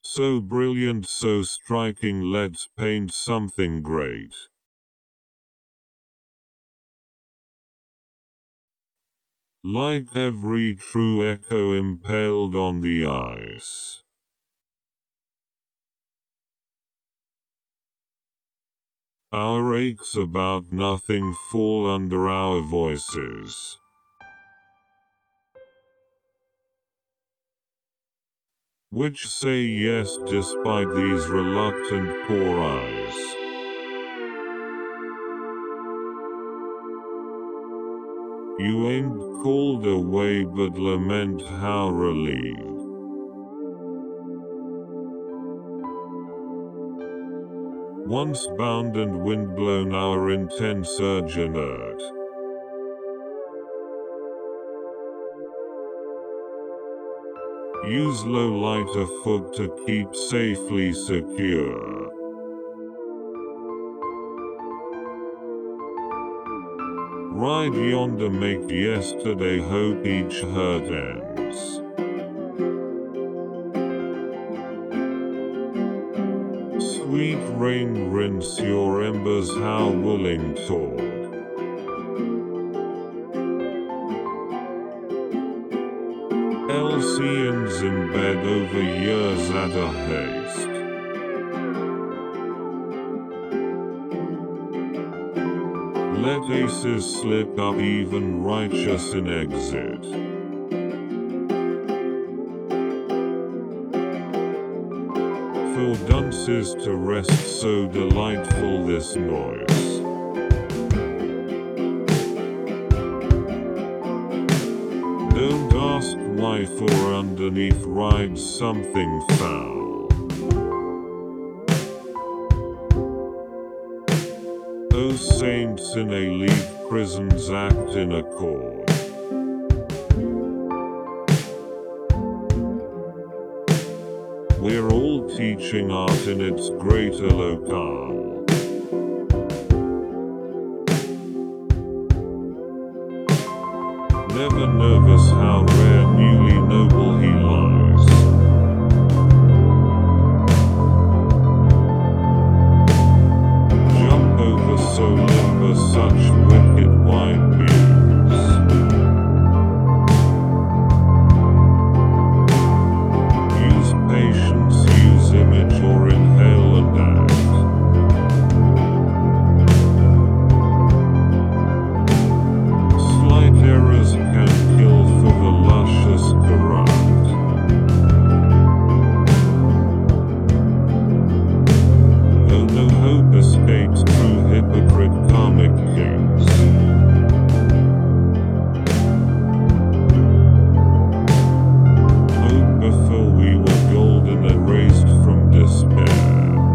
So brilliant, so striking, let's paint something great. Like every true echo impaled on the ice. Our aches about nothing fall under our voices. Which say yes despite these reluctant poor eyes. You ain't called away but lament how relieved. Once bound and windblown our intense urge inert. Use low light afoot to keep safely secure. Ride yonder, make yesterday hope each hurt ends. Sweet rain rinse your embers, how willing toward. Elsians in bed over years at a haste. Let aces slip up, even righteous in exit. For dunces to rest, so delightful this noise. Don't ask why, for underneath rides something foul. Oh saints in a league, prisons act in accord. We're all teaching art in its greater locale. Never nervous, how rare, newly noble he lies. Jump over so limber, such wicked wide beams. Use patience, use image, or inhale and act. Slight errors can kill for the luscious corrupt. Though no hope escapes true hypocrite karmic kings. Hope before we were golden, erased from despair.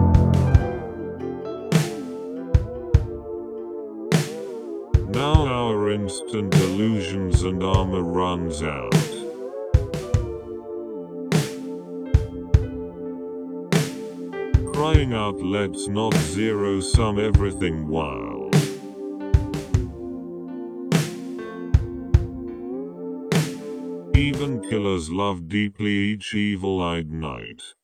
Now our instant illusions and armor runs out. Crying out, let's not zero sum everything wild. Even killers love deeply each evil-eyed night.